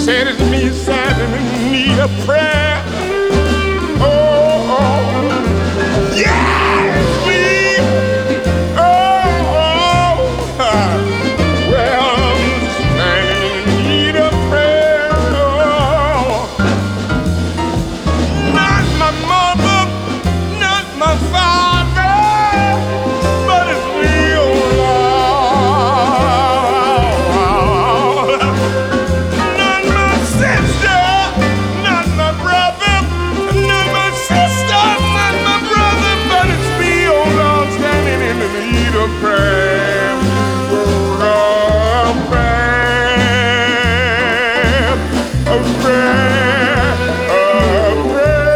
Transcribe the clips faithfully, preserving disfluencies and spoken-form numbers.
said it's me standing in need of prayer. Oh, oh, yeah, it's me. Oh, oh, well, I'm standing in need of prayer. Oh, not my mother, not my father, but it's me, oh Lord. Not my sister, not my brother, not my sister, not my brother, but it's me, oh Lord, standing in the need of prayer. Oh Lord, prayer, a prayer, a prayer.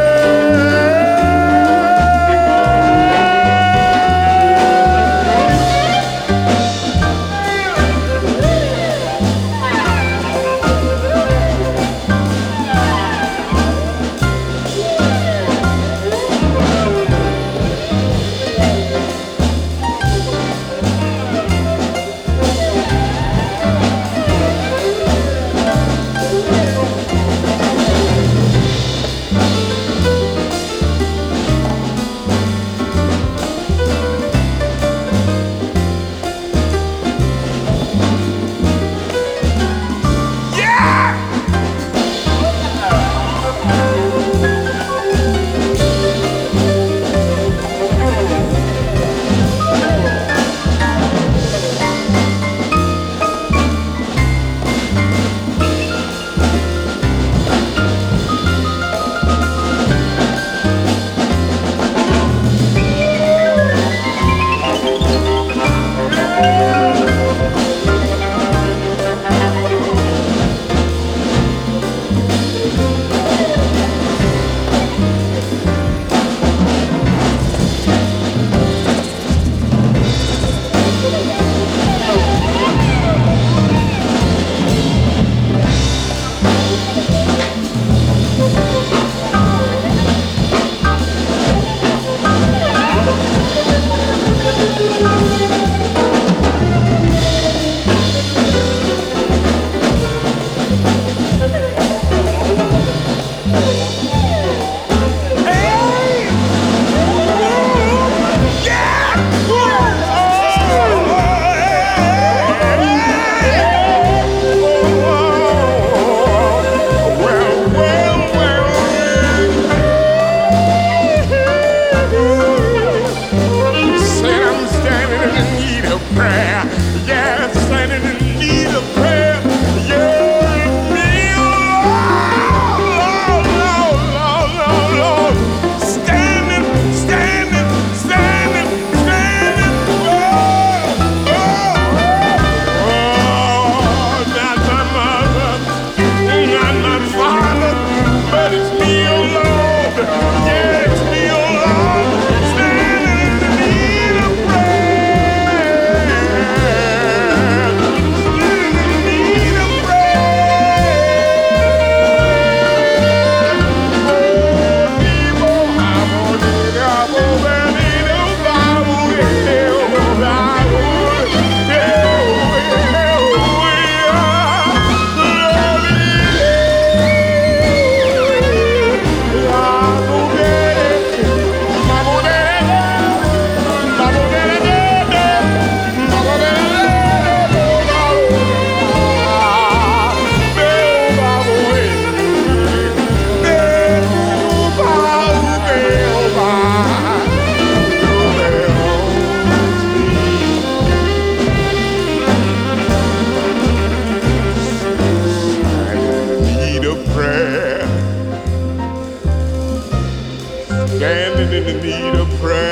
Prayer, yeah, standing in need of prayer, yeah, me, oh Lord, Lord, Lord, Lord, Lord, standing, standing, standing, standing, oh, oh, oh, not my mother, not my father, but it's me, oh Lord, yeah, it's me, oh Lord, standing in the need of prayer. Standing in the need of prayer.